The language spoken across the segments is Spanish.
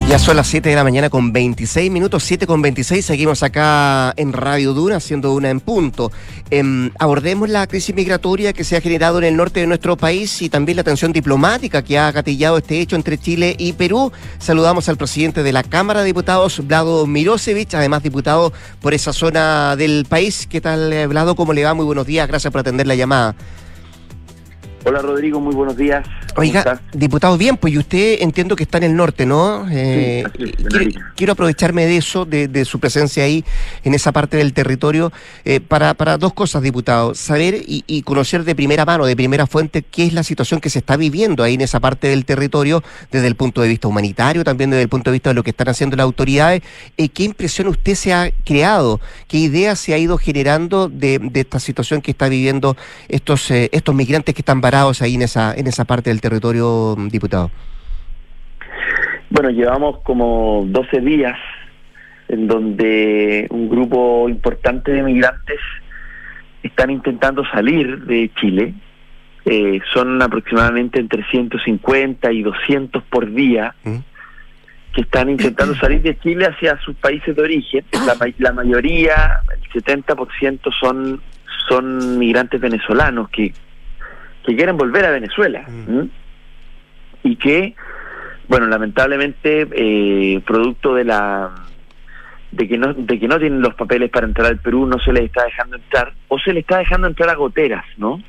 Ya son las 7 de la mañana con 26 minutos, 7 con 26, seguimos acá en Radio Duna, haciendo una en punto. Abordemos la crisis migratoria que se ha generado en el norte de nuestro país y también la tensión diplomática que ha gatillado este hecho entre Chile y Perú. Saludamos al presidente de la Cámara de Diputados, Vlado Mirosevic, además diputado por esa zona del país. ¿Qué tal, Vlado? ¿Cómo le va? Muy buenos días, gracias por atender la llamada. Hola Rodrigo, muy buenos días. Oiga, diputado, bien, pues y usted entiendo que está en el norte, ¿no? Sí, quiero aprovecharme de eso, de su presencia ahí, en esa parte del territorio, para dos cosas, diputado. Saber y conocer de primera mano, de primera fuente, qué es la situación que se está viviendo ahí en esa parte del territorio, desde el punto de vista humanitario, también desde el punto de vista de lo que están haciendo las autoridades. ¿Qué impresión usted se ha creado? ¿Qué idea se ha ido generando de esta situación que está viviendo estos migrantes que están varados ahí en esa parte del territorio, diputado? Bueno, llevamos como 12 días en donde un grupo importante de migrantes están intentando salir de Chile. Son aproximadamente entre 150 y 200 por día que están intentando salir de Chile hacia sus países de origen. La mayoría, el 70% son migrantes venezolanos que quieren volver a Venezuela. Y que, bueno, lamentablemente, producto de que no tienen los papeles para entrar al Perú, no se les está dejando entrar, o se les está dejando entrar a goteras, ¿no?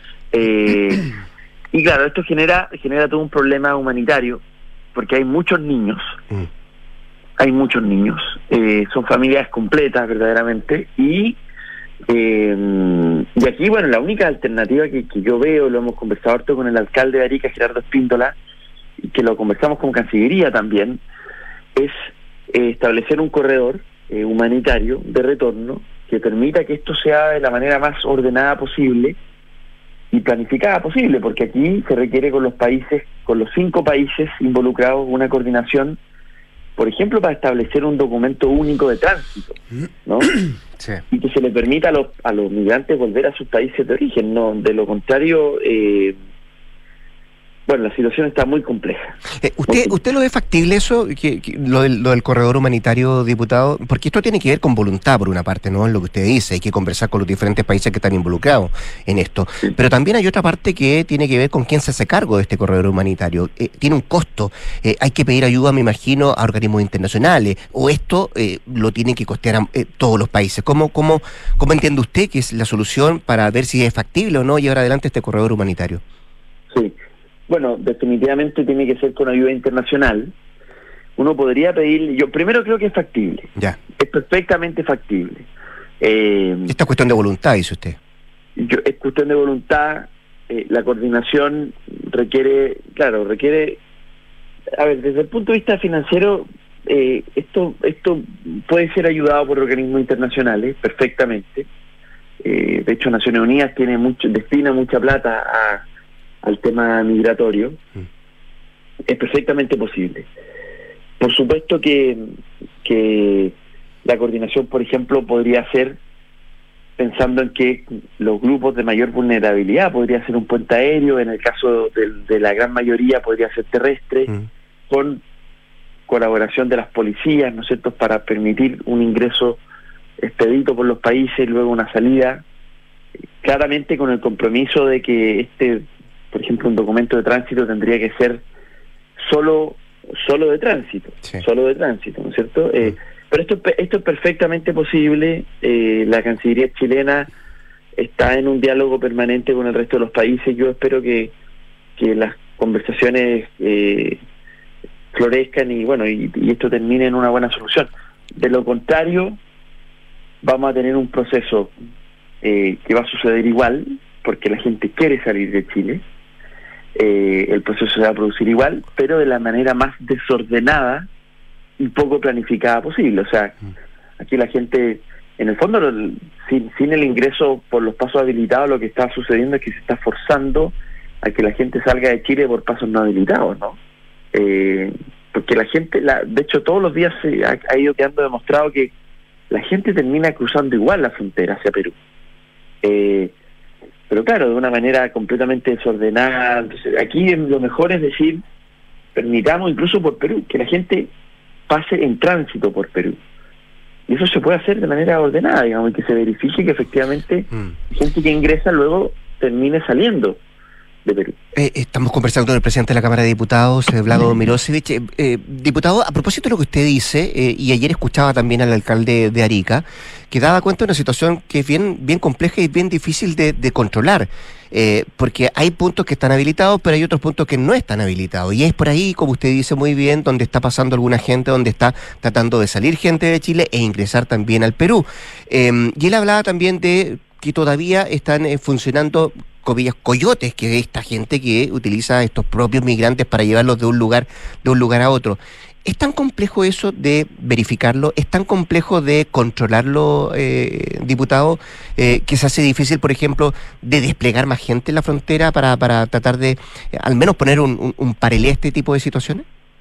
Y claro, esto genera todo un problema humanitario, porque hay muchos niños, son familias completas verdaderamente, y aquí, bueno, la única alternativa que yo veo, lo hemos conversado harto con el alcalde de Arica, Gerardo Espíndola, y que lo conversamos con Cancillería también, es establecer un corredor humanitario de retorno que permita que esto sea de la manera más ordenada posible y planificada posible, porque aquí se requiere con los 5 países involucrados, una coordinación, por ejemplo, para establecer un documento único de tránsito, ¿no? Sí. Y que se le permita a los migrantes volver a sus países de origen, ¿no? De lo contrario, bueno, la situación está muy compleja. ¿Usted lo ve factible eso, lo del corredor humanitario, diputado? Porque esto tiene que ver con voluntad, por una parte, ¿no? Es lo que usted dice, hay que conversar con los diferentes países que están involucrados en esto. Sí. Pero también hay otra parte que tiene que ver con quién se hace cargo de este corredor humanitario. Tiene un costo, hay que pedir ayuda, me imagino, a organismos internacionales, o esto lo tienen que costear todos los países. ¿Cómo entiende usted que es la solución para ver si es factible o no llevar adelante este corredor humanitario? Sí. Bueno, definitivamente tiene que ser con ayuda internacional. Uno podría pedir, yo primero creo que es factible. Ya. Es perfectamente factible. Esta es cuestión de voluntad, dice usted. Es cuestión de voluntad. La coordinación requiere, a ver, desde el punto de vista financiero, esto puede ser ayudado por organismos internacionales, perfectamente. De hecho, Naciones Unidas destina mucha plata al tema migratorio. Es perfectamente posible. Por supuesto que la coordinación, por ejemplo, podría ser pensando en que los grupos de mayor vulnerabilidad podría ser un puente aéreo, en el caso de la gran mayoría podría ser terrestre, con colaboración de las policías, ¿no es cierto?, para permitir un ingreso expedito por los países, luego una salida, claramente con el compromiso de que por ejemplo, un documento de tránsito tendría que ser solo de tránsito, sí. Solo de tránsito, ¿no es cierto? Pero esto es perfectamente posible. La Cancillería chilena está en un diálogo permanente con el resto de los países. Yo espero que las conversaciones florezcan y esto termine en una buena solución. De lo contrario, vamos a tener un proceso que va a suceder igual, porque la gente quiere salir de Chile. El proceso se va a producir igual, pero de la manera más desordenada y poco planificada posible. O sea, aquí la gente, en el fondo, sin el ingreso por los pasos habilitados, lo que está sucediendo es que se está forzando a que la gente salga de Chile por pasos no habilitados, ¿no? Porque la gente, de hecho, todos los días se ha ido quedando demostrado que la gente termina cruzando igual la frontera hacia Perú. Pero claro, de una manera completamente desordenada. Entonces, aquí lo mejor es decir, permitamos incluso por Perú que la gente pase en tránsito por Perú. Y eso se puede hacer de manera ordenada, digamos, y que se verifique que efectivamente gente que ingresa luego termine saliendo de Perú. Estamos conversando con el presidente de la Cámara de Diputados, Vlado Mirosevic. Diputado, a propósito de lo que usted dice, y ayer escuchaba también al alcalde de Arica, que daba cuenta de una situación que es bien compleja y bien difícil de controlar, porque hay puntos que están habilitados, pero hay otros puntos que no están habilitados. Y es por ahí, como usted dice muy bien, donde está pasando alguna gente, donde está tratando de salir gente de Chile e ingresar también al Perú. Y él hablaba también de que todavía están funcionando, comillas, coyotes, que es esta gente que utiliza estos propios migrantes para llevarlos de un lugar a otro. ¿Es tan complejo eso de verificarlo? ¿Es tan complejo de controlarlo, diputado, que se hace difícil, por ejemplo, de desplegar más gente en la frontera para tratar de al menos poner un parelé a este tipo de situaciones?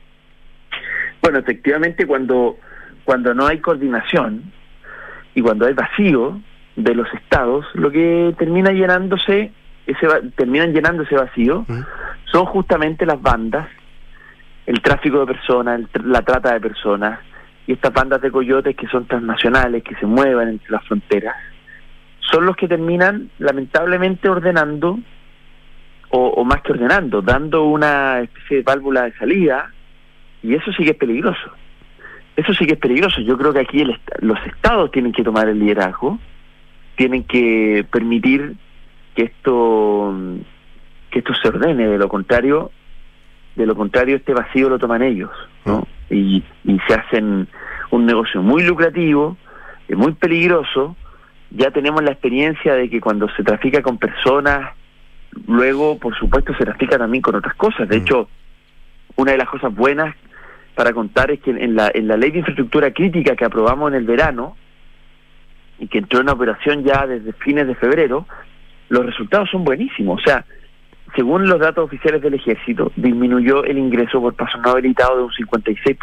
Bueno, efectivamente, cuando no hay coordinación y cuando hay vacío de los estados, lo que terminan llenando ese vacío son justamente las bandas, el tráfico de personas, la trata de personas, y estas bandas de coyotes que son transnacionales, que se mueven entre las fronteras, son los que terminan lamentablemente ordenando, o más que ordenando, dando una especie de válvula de salida, y eso sí que es peligroso. Yo creo que aquí los estados tienen que tomar el liderazgo, tienen que permitir que esto se ordene. De lo contrario este vacío lo toman ellos, ¿no? Y se hacen un negocio muy lucrativo, muy peligroso. Ya tenemos la experiencia de que cuando se trafica con personas, luego por supuesto se trafica también con otras cosas. De hecho, una de las cosas buenas para contar es que en la ley de infraestructura crítica que aprobamos en el verano, y que entró en operación ya desde fines de febrero, los resultados son buenísimos. O sea, según los datos oficiales del Ejército, disminuyó el ingreso por paso no habilitado de un 56%.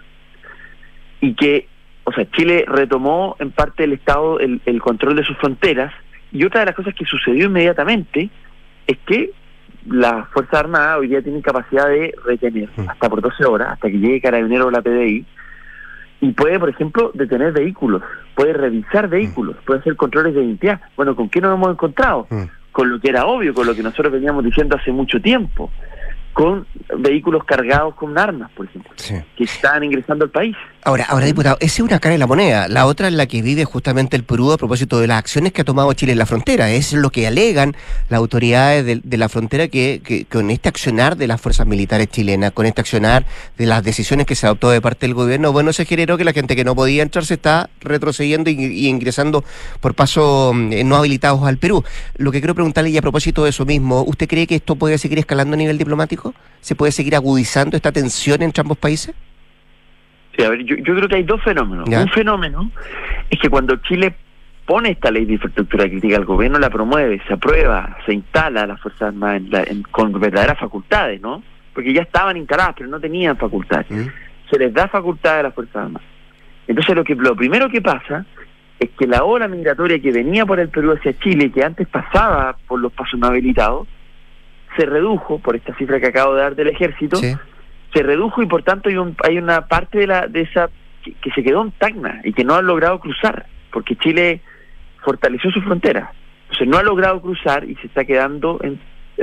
Y que, o sea, Chile retomó en parte del Estado el control de sus fronteras, y otra de las cosas que sucedió inmediatamente es que las Fuerzas Armadas hoy día tienen capacidad de retener hasta por 12 horas, hasta que llegue Carabinero o la PDI, y puede, por ejemplo, detener vehículos, puede revisar vehículos, puede hacer controles de identidad. Bueno, ¿con qué nos hemos encontrado? Con lo que era obvio, con lo que nosotros veníamos diciendo hace mucho tiempo, con vehículos cargados con armas, por ejemplo, que estaban ingresando al país. Ahora, diputado, esa es una cara de la moneda. La otra es la que vive justamente el Perú a propósito de las acciones que ha tomado Chile en la frontera. Es lo que alegan las autoridades de la frontera, que con este accionar de las fuerzas militares chilenas, con este accionar de las decisiones que se adoptó de parte del gobierno, bueno, se generó que la gente que no podía entrar se está retrocediendo y ingresando por pasos no habilitados al Perú. Lo que quiero preguntarle, y a propósito de eso mismo, ¿usted cree que esto puede seguir escalando a nivel diplomático? ¿Se puede seguir agudizando esta tensión entre ambos países? Sí, a ver, yo creo que hay dos fenómenos. ¿Ya? Un fenómeno es que cuando Chile pone esta ley de infraestructura crítica, el gobierno la promueve, se aprueba, se instala a las Fuerzas Armadas con verdaderas facultades, ¿no? Porque ya estaban instaladas, pero no tenían facultades. Se les da facultades a las Fuerzas Armadas. Entonces lo primero que pasa es que la ola migratoria que venía por el Perú hacia Chile, que antes pasaba por los pasos no habilitados, se redujo, por esta cifra que acabo de dar del Ejército, se redujo, y por tanto hay una parte de esa que se quedó en Tacna y que no ha logrado cruzar, porque Chile fortaleció su frontera. Entonces no ha logrado cruzar y se está quedando en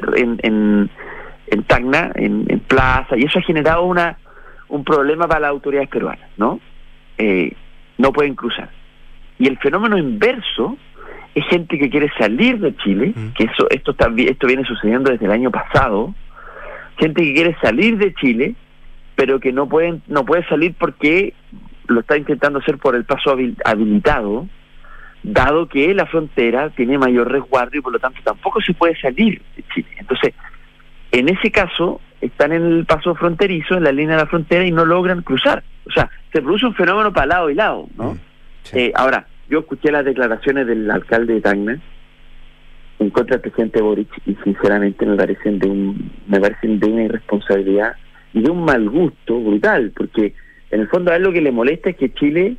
Tacna, en Plaza, y eso ha generado un problema para las autoridades peruanas, ¿no? No pueden cruzar. Y el fenómeno inverso es gente que quiere salir de Chile, que esto viene sucediendo desde el año pasado, gente que quiere salir de Chile, pero que no puede salir porque lo está intentando hacer por el paso habilitado, dado que la frontera tiene mayor resguardo y por lo tanto tampoco se puede salir de Chile. Entonces, en ese caso, están en el paso fronterizo, en la línea de la frontera, y no logran cruzar. O sea, se produce un fenómeno para lado y lado, ¿no? Ahora, yo escuché las declaraciones del alcalde de Tacna en contra del presidente Boric, y sinceramente me parecen de una irresponsabilidad y de un mal gusto brutal, porque en el fondo a él lo que le molesta es que Chile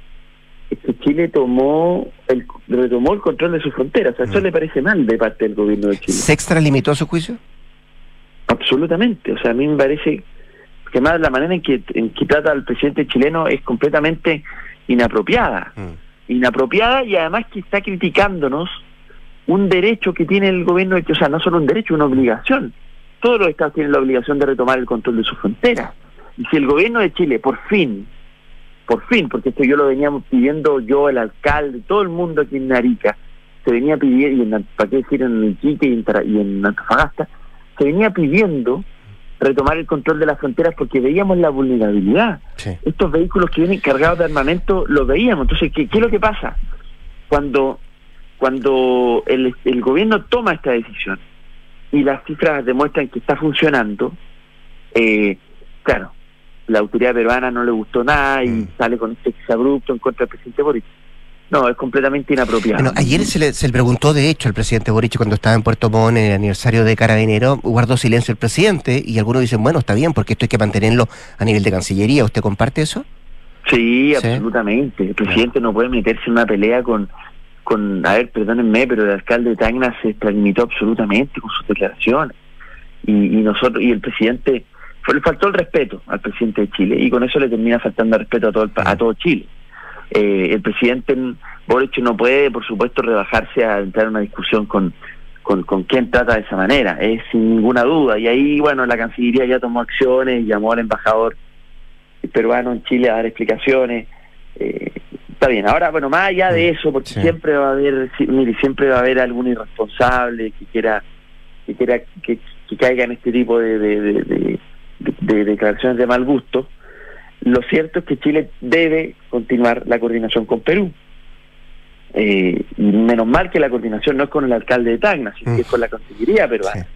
retomó el control de sus fronteras. O sea, eso le parece mal de parte del gobierno de Chile. ¿Se extralimitó a su juicio? Absolutamente. O sea, a mí me parece que más la manera en que trata al presidente chileno es completamente inapropiada. Inapropiada, y además que está criticándonos un derecho que tiene el gobierno, o sea, no solo un derecho, una obligación. Todos los estados tienen la obligación de retomar el control de sus fronteras. Y si el gobierno de Chile, por fin, porque esto yo lo veníamos pidiendo yo, el alcalde, todo el mundo aquí en Arica, se venía pidiendo, para qué decir, en Iquique y en Antofagasta, se venía pidiendo retomar el control de las fronteras porque veíamos la vulnerabilidad. Sí. Estos vehículos que vienen cargados de armamento los veíamos. Entonces, ¿qué es lo que pasa? Cuando el gobierno toma esta decisión y las cifras demuestran que está funcionando, claro, la autoridad peruana no le gustó nada y sale con este exabrupto en contra del presidente Boric. No, es completamente inapropiado. Bueno, ayer se le preguntó, de hecho, al presidente Boric cuando estaba en Puerto Montt en el aniversario de Carabineros, guardó silencio el presidente, y algunos dicen, bueno, está bien, porque esto hay que mantenerlo a nivel de Cancillería. ¿Usted comparte eso? Sí, absolutamente. El presidente no puede meterse en una pelea con a ver, perdónenme, pero el alcalde de Tacna se extralimitó absolutamente con sus declaraciones. Y el presidente, le faltó el respeto al presidente de Chile, y con eso le termina faltando el respeto a todo Chile. El presidente Boric no puede, por supuesto, rebajarse a entrar en una discusión con quien trata de esa manera, sin ninguna duda. Y ahí, bueno, la Cancillería ya tomó acciones y llamó al embajador peruano en Chile a dar explicaciones. Está bien. Ahora, bueno, más allá de eso, porque siempre va a haber algún irresponsable que caiga en este tipo de declaraciones de mal gusto. Lo cierto es que Chile debe continuar la coordinación con Perú. Y menos mal que la coordinación no es con el alcalde de Tacna, sino que es con la Cancillería peruana.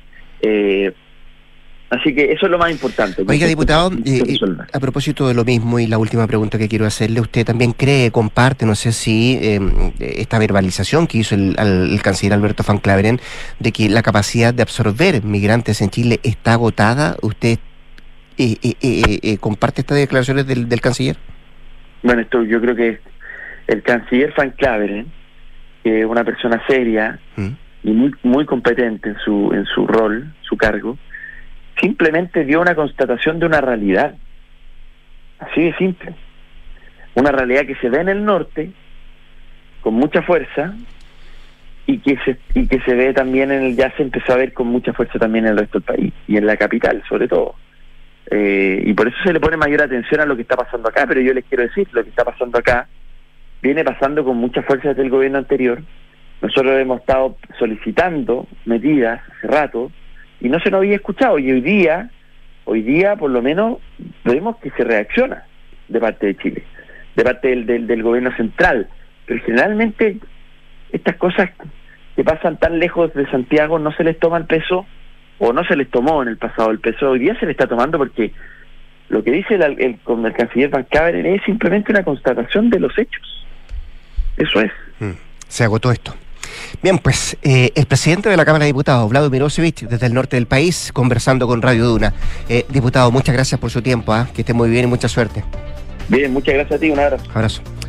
Así que eso es lo más importante. Oiga, diputado, a propósito de lo mismo, y la última pregunta que quiero hacerle, ¿usted también comparte, no sé si esta verbalización que hizo el canciller Alberto Van Claveren, de que la capacidad de absorber migrantes en Chile está agotada? ¿Usted comparte estas declaraciones del canciller? Bueno, esto yo creo que el canciller Van Claveren, que es una persona seria y muy competente en su rol, su cargo, simplemente dio una constatación de una realidad, así de simple, una realidad que se ve en el norte con mucha fuerza y que se ve también ya se empezó a ver con mucha fuerza también en el resto del país y en la capital sobre todo, y por eso se le pone mayor atención a lo que está pasando acá. Pero yo les quiero decir, lo que está pasando acá viene pasando con mucha fuerza desde el gobierno anterior. Nosotros hemos estado solicitando medidas hace rato y no se nos había escuchado, y hoy día por lo menos vemos que se reacciona de parte de Chile, de parte del gobierno central. Pero generalmente estas cosas que pasan tan lejos de Santiago no se les toma el peso, o no se les tomó en el pasado el peso. Hoy día se le está tomando, porque lo que dice el canciller Van Claveren es simplemente una constatación de los hechos. Eso es. Se agotó esto. Bien, pues el presidente de la Cámara de Diputados, Vlado Mirosevic, desde el norte del país, conversando con Radio Duna. Diputado, muchas gracias por su tiempo, que esté muy bien y mucha suerte. Bien, muchas gracias a ti, un abrazo. Abrazo.